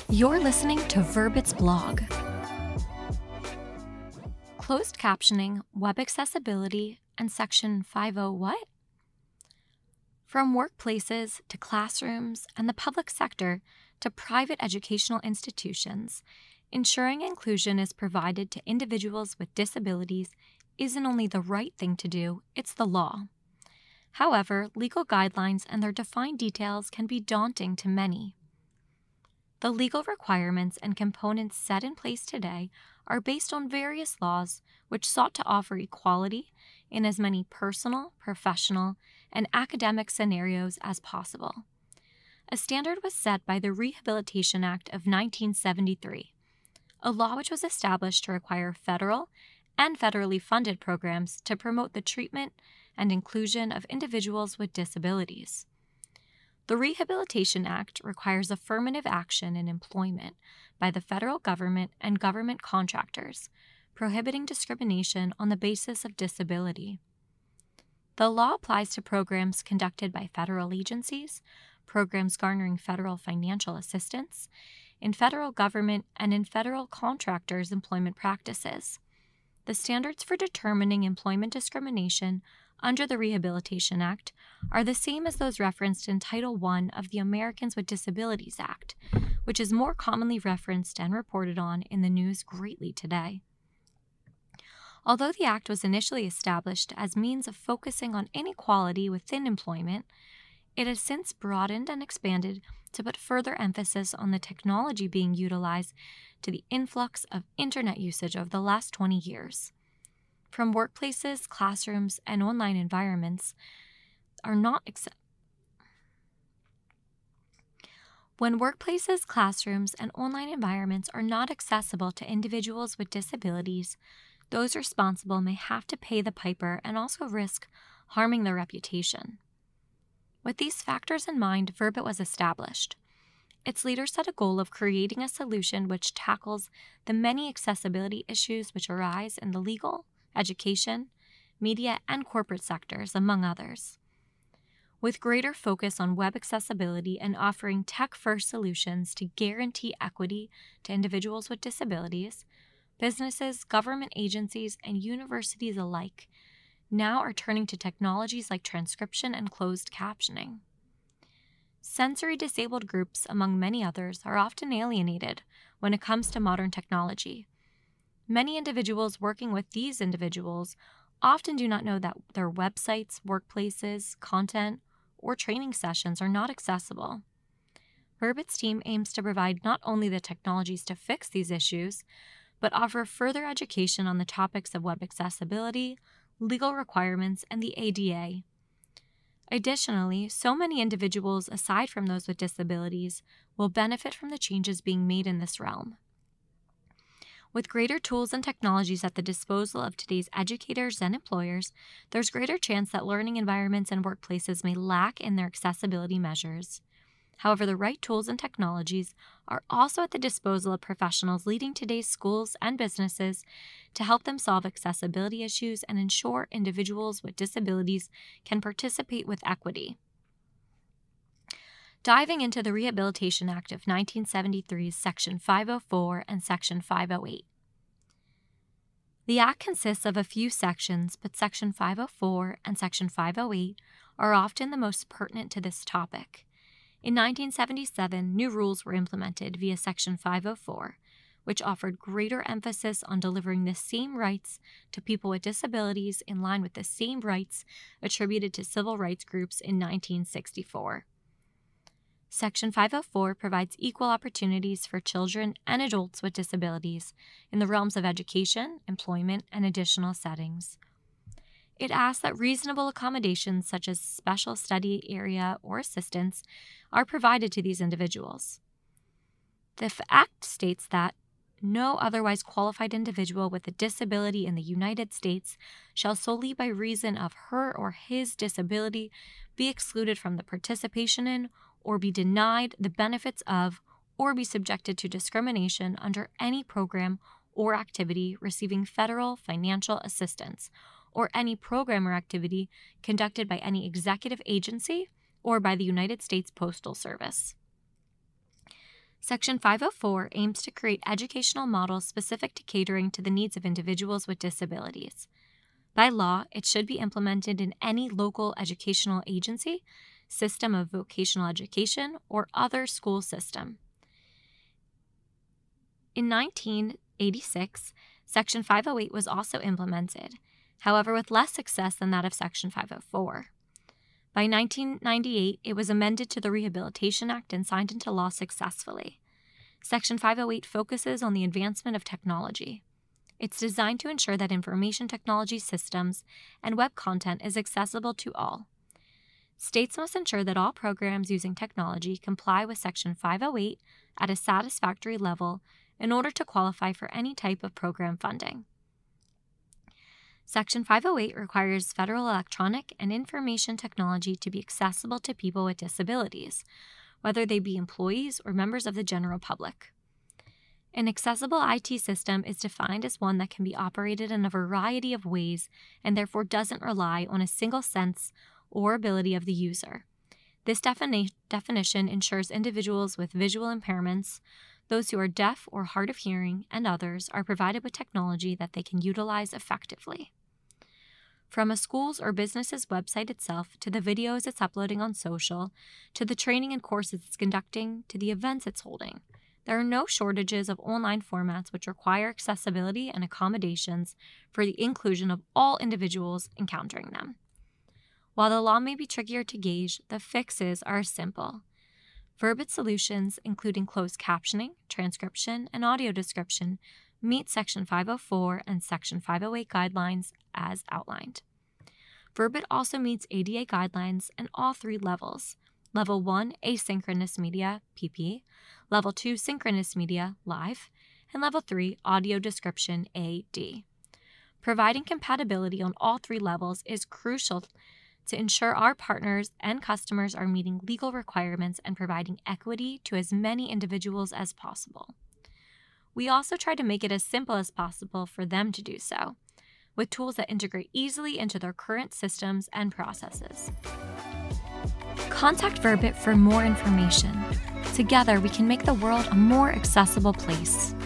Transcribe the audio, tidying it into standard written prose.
You're listening to Verbit's blog. Closed captioning, web accessibility, and Section 50 what? From workplaces to classrooms and the public sector to private educational institutions, ensuring inclusion is provided to individuals with disabilities isn't only the right thing to do, it's the law. However, legal guidelines and their defined details can be daunting to many. The legal requirements and components set in place today are based on various laws which sought to offer equality in as many personal, professional, and academic scenarios as possible. A standard was set by the Rehabilitation Act of 1973, a law which was established to require federal and federally funded programs to promote the treatment and inclusion of individuals with disabilities. The Rehabilitation Act requires affirmative action in employment by the federal government and government contractors, prohibiting discrimination on the basis of disability. The law applies to programs conducted by federal agencies, programs garnering federal financial assistance, in federal government and in federal contractors' employment practices. The standards for determining employment discrimination under the Rehabilitation Act are the same as those referenced in Title I of the Americans with Disabilities Act, which is more commonly referenced and reported on in the news greatly today. Although the Act was initially established as means of focusing on inequality within employment, it has since broadened and expanded to put further emphasis on the technology being utilized to the influx of Internet usage over the last 20 years. From workplaces, classrooms, and online environments When workplaces, classrooms, and online environments are not accessible to individuals with disabilities, those responsible may have to pay the piper and also risk harming their reputation. With these factors in mind, Verbit was established. Its leaders set a goal of creating a solution which tackles the many accessibility issues which arise in the legal, education, media, and corporate sectors, among others. With greater focus on web accessibility and offering tech-first solutions to guarantee equity to individuals with disabilities, businesses, government agencies, and universities alike now are turning to technologies like transcription and closed captioning. Sensory-disabled groups, among many others, are often alienated when it comes to modern technology. Many individuals working with these individuals often do not know that their websites, workplaces, content, or training sessions are not accessible. Verbit's team aims to provide not only the technologies to fix these issues, but offer further education on the topics of web accessibility, legal requirements, and the ADA. Additionally, so many individuals aside from those with disabilities will benefit from the changes being made in this realm. With greater tools and technologies at the disposal of today's educators and employers, there's greater chance that learning environments and workplaces may lack in their accessibility measures. However, the right tools and technologies are also at the disposal of professionals leading today's schools and businesses to help them solve accessibility issues and ensure individuals with disabilities can participate with equity. Diving into the Rehabilitation Act of 1973's Section 504 and Section 508. The Act consists of a few sections, but Section 504 and Section 508 are often the most pertinent to this topic. In 1977, new rules were implemented via Section 504, which offered greater emphasis on delivering the same rights to people with disabilities in line with the same rights attributed to civil rights groups in 1964. Section 504 provides equal opportunities for children and adults with disabilities in the realms of education, employment, and additional settings. It asks that reasonable accommodations such as special study area or assistance are provided to these individuals. The Act states that no otherwise qualified individual with a disability in the United States shall solely by reason of her or his disability be excluded from the participation in or be denied the benefits of or be subjected to discrimination under any program or activity receiving federal financial assistance or any program or activity conducted by any executive agency or by the United States Postal Service. Section 504 aims to create educational models specific to catering to the needs of individuals with disabilities. By law, it should be implemented in any local educational agency, system of vocational education, or other school system. In 1986, Section 508 was also implemented, however with less success than that of Section 504. By 1998, it was amended to the Rehabilitation Act and signed into law successfully. Section 508 focuses on the advancement of technology. It's designed to ensure that information technology systems and web content is accessible to all. States must ensure that all programs using technology comply with Section 508 at a satisfactory level in order to qualify for any type of program funding. Section 508 requires federal electronic and information technology to be accessible to people with disabilities, whether they be employees or members of the general public. An accessible IT system is defined as one that can be operated in a variety of ways and therefore doesn't rely on a single sense or ability of the user. This definition ensures individuals with visual impairments, those who are deaf or hard of hearing, and others are provided with technology that they can utilize effectively. From a school's or business's website itself, to the videos it's uploading on social, to the training and courses it's conducting, to the events it's holding, there are no shortages of online formats which require accessibility and accommodations for the inclusion of all individuals encountering them. While the law may be trickier to gauge, the fixes are simple. Verbit solutions, including closed captioning, transcription, and audio description, meet Section 504 and Section 508 guidelines as outlined. Verbit also meets ADA guidelines in all three levels: Level 1, Asynchronous Media, PP, Level 2, Synchronous Media, Live, and Level 3, Audio Description, AD. Providing compatibility on all three levels is crucial to ensure our partners and customers are meeting legal requirements and providing equity to as many individuals as possible. We also try to make it as simple as possible for them to do so, with tools that integrate easily into their current systems and processes. Contact Verbit for more information. Together, we can make the world a more accessible place.